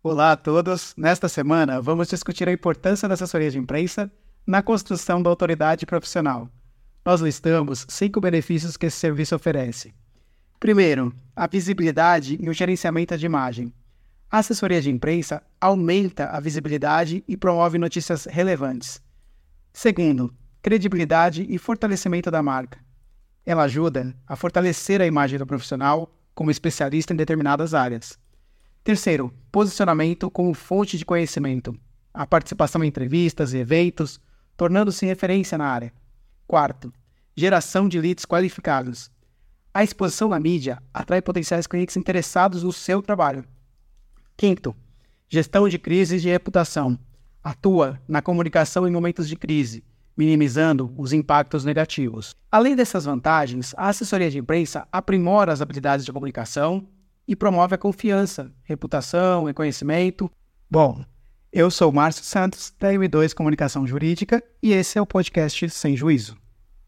Olá a todos! Nesta semana, vamos discutir a importância da assessoria de imprensa na construção da autoridade profissional. Nós listamos 5 benefícios que esse serviço oferece. Primeiro, a visibilidade e o gerenciamento de imagem. A assessoria de imprensa aumenta a visibilidade e promove notícias relevantes. Segundo, credibilidade e fortalecimento da marca. Ela ajuda a fortalecer a imagem do profissional como especialista em determinadas áreas. Terceiro, posicionamento como fonte de conhecimento. A participação em entrevistas e eventos, tornando-se referência na área. Quarto, geração de leads qualificados. A exposição na mídia atrai potenciais clientes interessados no seu trabalho. Quinto, gestão de crises de reputação. Atua na comunicação em momentos de crise, minimizando os impactos negativos. Além dessas vantagens, a assessoria de imprensa aprimora as habilidades de comunicação e promove a confiança, reputação e conhecimento. Bom, eu sou Márcio Santos, da M2 Comunicação Jurídica, e esse é o podcast Sem Juízo.